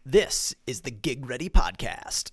This is the Gig Ready Podcast.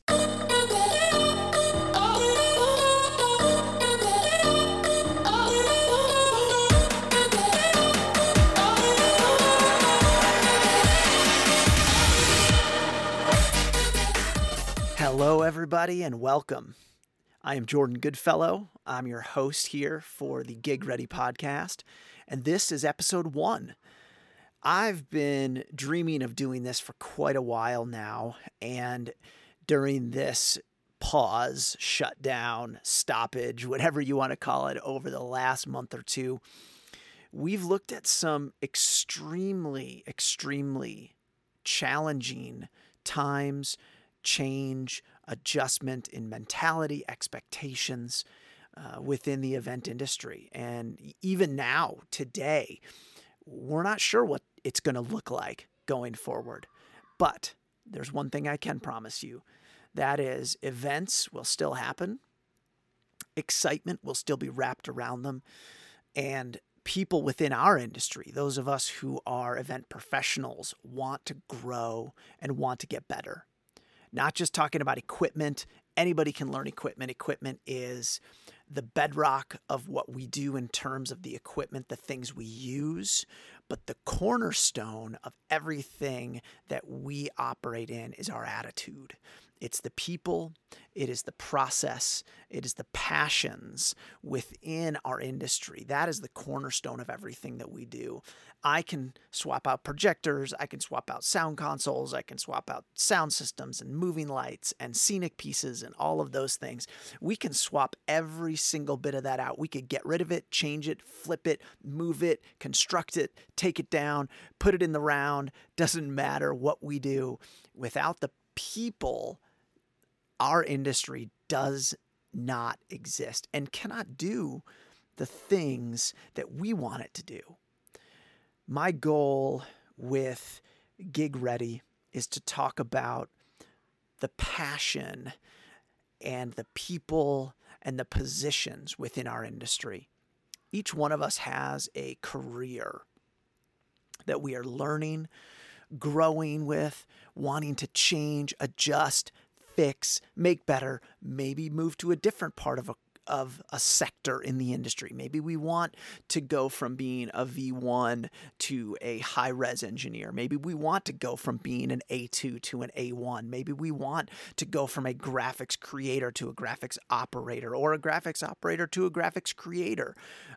Hello, everybody, and welcome. I am Jordan Goodfellow. I'm your host here for the Gig Ready Podcast, and this is episode 1. I've been dreaming of doing this for quite a while now, and during this pause, shutdown, stoppage, whatever you want to call it, over the last month or two, we've looked at some extremely challenging times, change, adjustment in mentality, expectations within the event industry. And even now, today, we're not sure what it's going to look like going forward. But there's one thing I can promise you. That is, events will still happen. Excitement will still be wrapped around them. And people within our industry, those of us who are event professionals, want to grow and want to get better. Not just talking about equipment. Anybody can learn equipment. Equipment is the bedrock of what we do in terms of the equipment, the things we use. But the cornerstone of everything that we operate in is our attitude. It's the people, it is the process, it is the passions within our industry. That is the cornerstone of everything that we do. I can swap out projectors, I can swap out sound consoles, I can swap out sound systems and moving lights and scenic pieces and all of those things. We can swap every single bit of that out. We could get rid of it, change it, flip it, move it, construct it, take it down, put it in the round. Doesn't matter what we do. Without the people, our industry does not exist and cannot do the things that we want it to do. My goal with Gig Ready is to talk about the passion and the people and the positions within our industry. Each one of us has a career that we are learning, growing with, wanting to change, adjust, fix, make better, maybe move to a different part of a sector in the industry. Maybe we want to go from being a V1 to a high-res engineer. Maybe we want to go from being an A2 to an A1. Maybe we want to go from a graphics creator to a graphics operator, or a graphics operator to a graphics creator.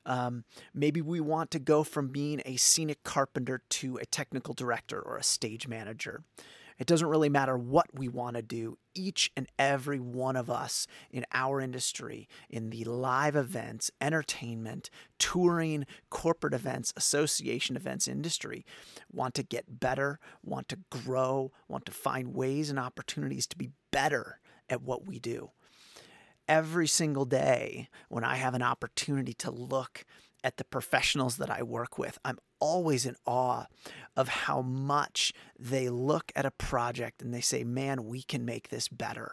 Maybe we want to go from being a scenic carpenter to a technical director or a stage manager. It doesn't really matter what we want to do. Each and every one of us in our industry, in the live events, entertainment, touring, corporate events, association events industry, want to get better, want to grow, want to find ways and opportunities to be better at what we do. Every single day when I have an opportunity to look at the professionals that I work with, I'm always in awe of how much they look at a project and they say, man, we can make this better.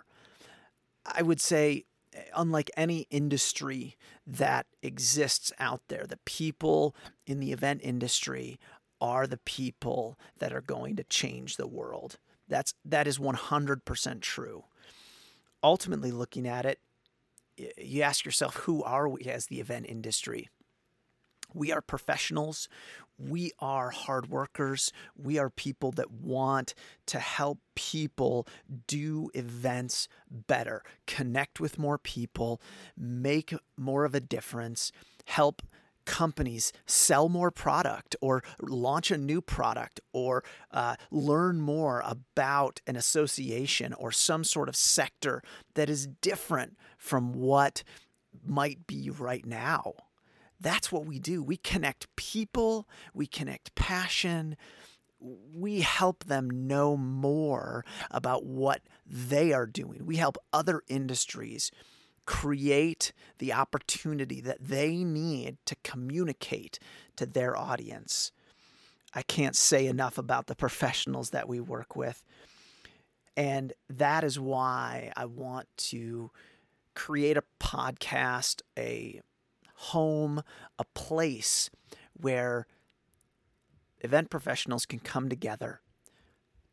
I would say, unlike any industry that exists out there, the people in the event industry are the people that are going to change the world. That is 100% true. Ultimately, looking at it, you ask yourself, who are we as the event industry? We are professionals. We are hard workers. We are people that want to help people do events better, connect with more people, make more of a difference, help companies sell more product or launch a new product or learn more about an association or some sort of sector that is different from what might be right now. That's what we do. We connect people, we connect passion, we help them know more about what they are doing. We help other industries create the opportunity that they need to communicate to their audience. I can't say enough about the professionals that we work with. And that is why I want to create a podcast, a home, a place where event professionals can come together,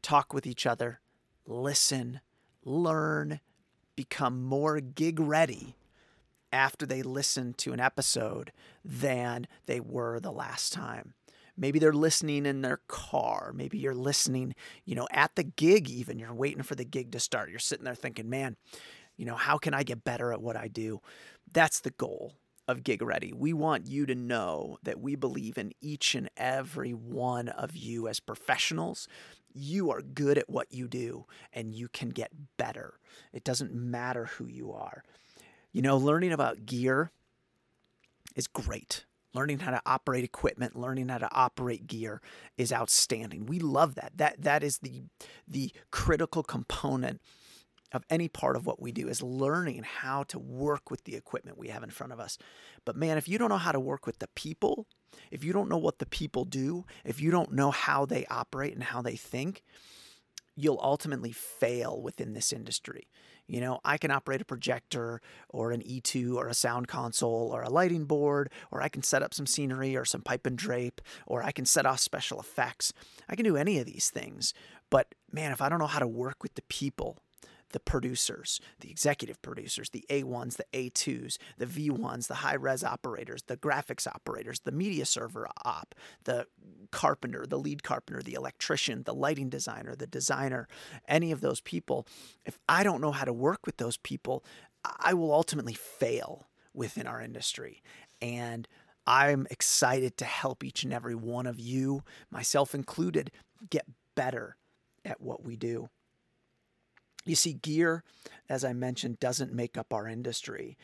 talk with each other, listen, learn, become more gig ready after they listen to an episode than they were the last time. Maybe they're listening in their car. Maybe you're listening, at the gig even. You're waiting for the gig to start. You're sitting there thinking, man, how can I get better at what I do? That's the goal of Gig Ready. We want you to know that we believe in each and every one of you as professionals. You are good at what you do and you can get better. It doesn't matter who you are. Learning about gear is great. Learning how to operate equipment, learning how to operate gear is outstanding. We love that. That is the critical component of any part of what we do, is learning how to work with the equipment we have in front of us. But man, if you don't know how to work with the people, if you don't know what the people do, if you don't know how they operate and how they think, you'll ultimately fail within this industry. I can operate a projector or an E2 or a sound console or a lighting board, or I can set up some scenery or some pipe and drape, or I can set off special effects. I can do any of these things. But man, if I don't know how to work with the people, the producers, the executive producers, the A1s, the A2s, the V1s, the high-res operators, the graphics operators, the media server op, the carpenter, the lead carpenter, the electrician, the lighting designer, the designer, any of those people, if I don't know how to work with those people, I will ultimately fail within our industry. And I'm excited to help each and every one of you, myself included, get better at what we do. You see, gear, as I mentioned, doesn't make up our industry.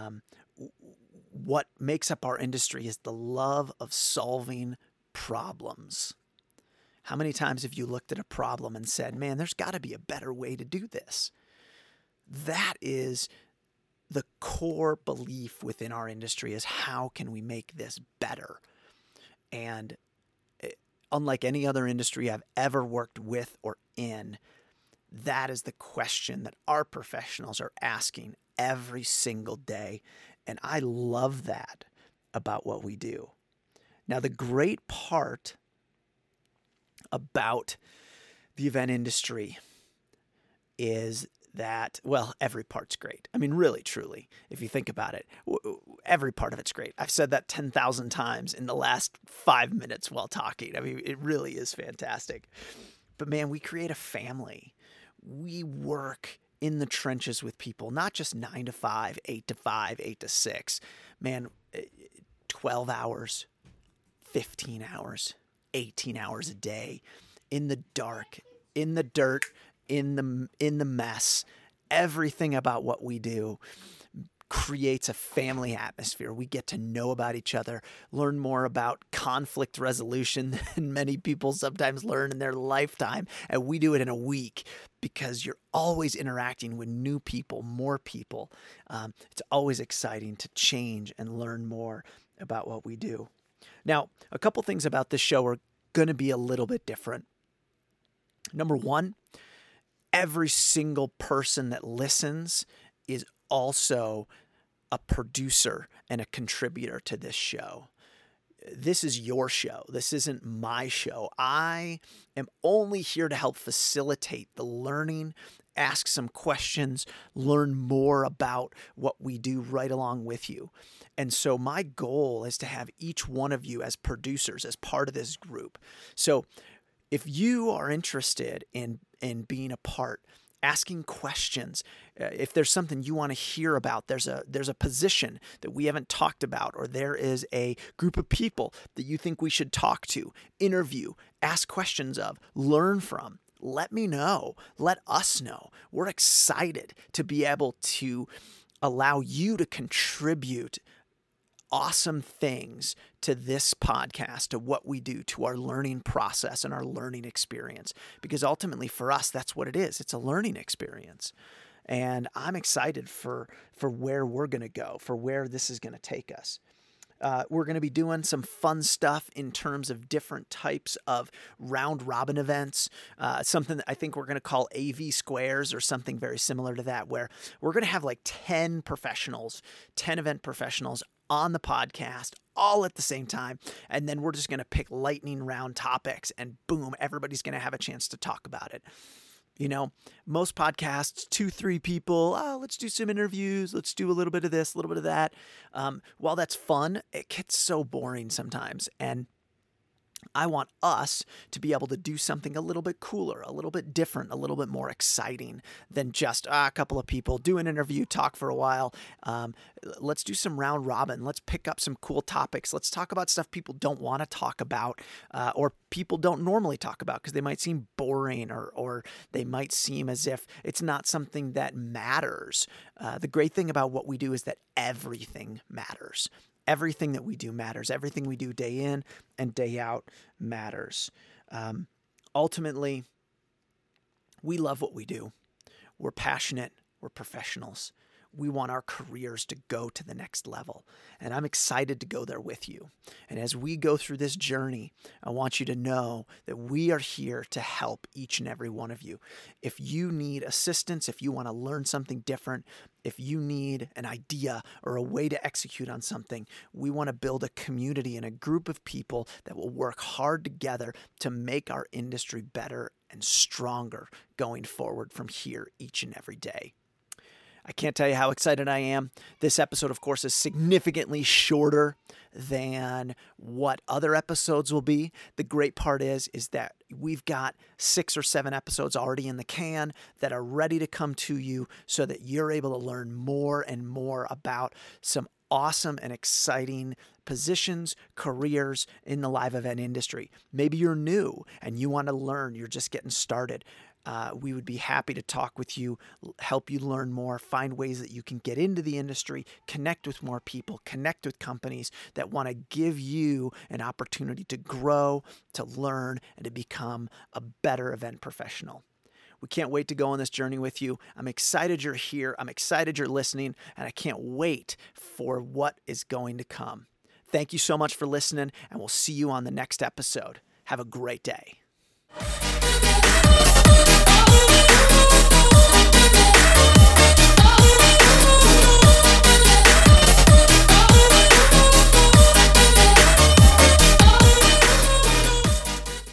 What makes up our industry is the love of solving problems. How many times have you looked at a problem and said, man, there's got to be a better way to do this? That is the core belief within our industry, is how can we make this better? And unlike any other industry I've ever worked with or in, that is the question that our professionals are asking every single day. And I love that about what we do. Now, the great part about the event industry is that, well, every part's great. I mean, really, truly, if you think about it, every part of it's great. I've said that 10,000 times in the last 5 minutes while talking. I mean, it really is fantastic. But man, we create a family. We work in the trenches with people, not just 9 to 5, 8 to 5, 8 to 6. Man, 12 hours, 15 hours, 18 hours a day in the dark, in the dirt, in the mess. Everything about what we do creates a family atmosphere. We get to know about each other, learn more about conflict resolution than many people sometimes learn in their lifetime. And we do it in a week because you're always interacting with new people, more people. It's always exciting to change and learn more about what we do. Now, a couple things about this show are going to be a little bit different. Number one, every single person that listens is also a producer and a contributor to this show. This is your show. This isn't my show. I am only here to help facilitate the learning, ask some questions, learn more about what we do right along with you. And so my goal is to have each one of you as producers, as part of this group. So if you are interested in being a part, asking questions, if there's something you want to hear about, there's a position that we haven't talked about, or there is a group of people that you think we should talk to, interview, ask questions of, learn from, let me know. Let us know. We're excited to be able to allow you to contribute awesome things to this podcast, to what we do, to our learning process and our learning experience. Because ultimately for us, that's what it is. It's a learning experience. And I'm excited for where we're going to go, for where this is going to take us. We're going to be doing some fun stuff in terms of different types of round robin events, something that I think we're going to call AV squares or something very similar to that, where we're going to have like 10 professionals, 10 event professionals on the podcast all at the same time. And then we're just going to pick lightning round topics and boom, everybody's going to have a chance to talk about it. You know, most podcasts, 2-3 people, let's do some interviews. Let's do a little bit of this, a little bit of that. While that's fun, it gets so boring sometimes. And I want us to be able to do something a little bit cooler, a little bit different, a little bit more exciting than just a couple of people do an interview, talk for a while. Let's do some round robin. Let's pick up some cool topics. Let's talk about stuff people don't want to talk about or people don't normally talk about because they might seem boring or they might seem as if it's not something that matters. The great thing about what we do is that everything matters. Everything that we do matters. Everything we do day in and day out matters. Ultimately, we love what we do. We're passionate. We're professionals. We want our careers to go to the next level. And I'm excited to go there with you. And as we go through this journey, I want you to know that we are here to help each and every one of you. If you need assistance, if you want to learn something different, if you need an idea or a way to execute on something, we want to build a community and a group of people that will work hard together to make our industry better and stronger going forward from here each and every day. I can't tell you how excited I am. This episode, of course, is significantly shorter than what other episodes will be. The great part is that we've got 6 or 7 episodes already in the can that are ready to come to you so that you're able to learn more and more about some awesome and exciting positions, careers in the live event industry. Maybe you're new and you want to learn, you're just getting started. We would be happy to talk with you, help you learn more, find ways that you can get into the industry, connect with more people, connect with companies that want to give you an opportunity to grow, to learn, and to become a better event professional. We can't wait to go on this journey with you. I'm excited you're here. I'm excited you're listening, and I can't wait for what is going to come. Thank you so much for listening, and we'll see you on the next episode. Have a great day.